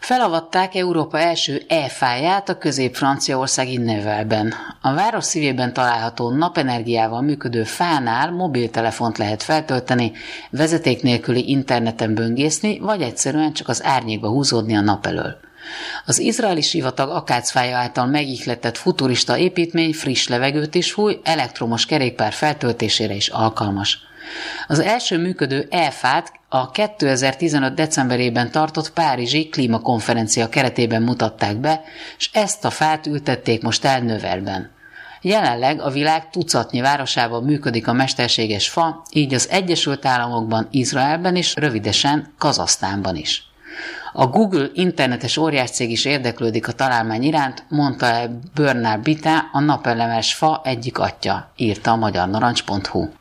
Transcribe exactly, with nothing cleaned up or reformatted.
Felavatták Európa első e-fáját a közép-franciaországi Nevelben. A város szívében található napenergiával működő fánál mobiltelefont lehet feltölteni, vezeték nélküli interneten böngészni, vagy egyszerűen csak az árnyékba húzódni a nap elől. Az izraeli sivatag akácfája által megihletett futurista építmény friss levegőt is fúj, elektromos kerékpár feltöltésére is alkalmas. Az első működő e-fát a kétezer-tizenöt decemberében tartott párizsi klímakonferencia keretében mutatták be, és ezt a fát ültették most el Növelben. Jelenleg a világ tucatnyi városában működik a mesterséges fa, így az Egyesült Államokban, Izraelben és rövidesen Kazahsztánban is. A Google internetes óriáscég is érdeklődik a találmány iránt, mondta el Bernard Bitá, a napelemes fa egyik atya, írta a magyarnarancs pont hu.